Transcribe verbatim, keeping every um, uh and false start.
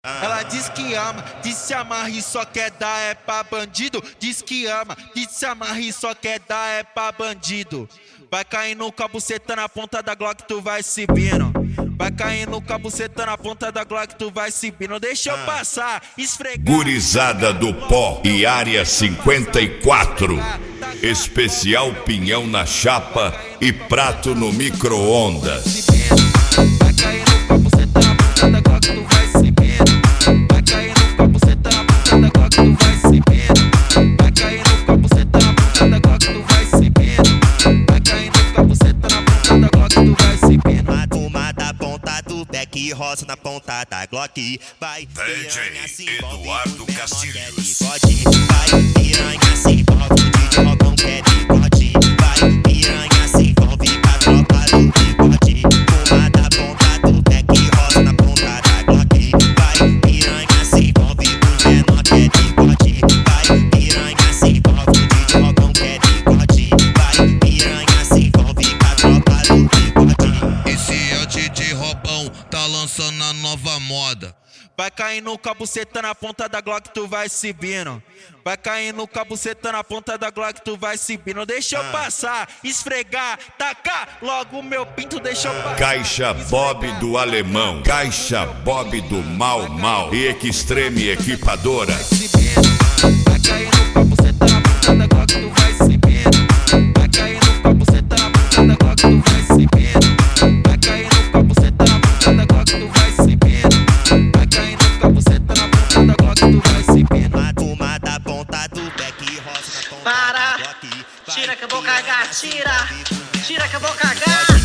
Ela diz que ama, diz se amarra e só quer dar é pra bandido. Diz que ama, diz se amarra e só quer dar é pra bandido. Vai caindo com a buceta na ponta da Glock, tu vai subindo. Vai caindo com a buceta na ponta da Glock, tu vai subindo. Deixa eu passar, esfregar. Gurizada do Pó e Área cinquenta e quatro. Especial pinhão na chapa e prato no micro-ondas. Vai caindo com a buceta na ponta da Glock, tu vai subindo. Vai caindo com a buceta na ponta da Glock, tu vai subindo. Vai caindo com a buceta na ponta da Glock, tu vai subindo. Vai caindo com a buceta na ponta da Glock, tu vai subindo. A turma da ponta do beck, roça na ponta da Glock. Vai, D J se envolve, Eduardo menor Castilhos. pode. Vai, piranha se envolve, o D J Robão quer bigode. Vai, piranha se envolve com a tropa do bigode. Turma da ponta do beck, roça na ponta da Glock. Vai, piranha se envolve, o menor quer bigode. Vai, piranha se envolve, o D J Robão quer bigode. Vai, piranha se envolve com a tropa do bigode. Esse é o D J Robão, tá lançando a nova moda. Vai caindo com a buceta na ponta da Glock, tu vai subindo. Vai caindo com a buceta na ponta da Glock, tu vai subindo. Deixa eu passar, esfregar, tacar logo o meu pinto, deixa eu passar. Caixa Bob do Alemão, Caixa Bob do Mal Mal e Extreme Equipadora. Vai caindo com a buceta na ponta da Glock, tu vai subindo. Vai caindo com a buceta na ponta da Glock, tu vai subindo. Vai caindo com a buceta na ponta da Glock, tu vai subindo. Vai caindo com a buceta na ponta da Glock, tu vai subindo. A turma da ponta do beck, roça na ponta Para, da Glock. tira que eu vou cagar, tira, tira que eu vou cagar.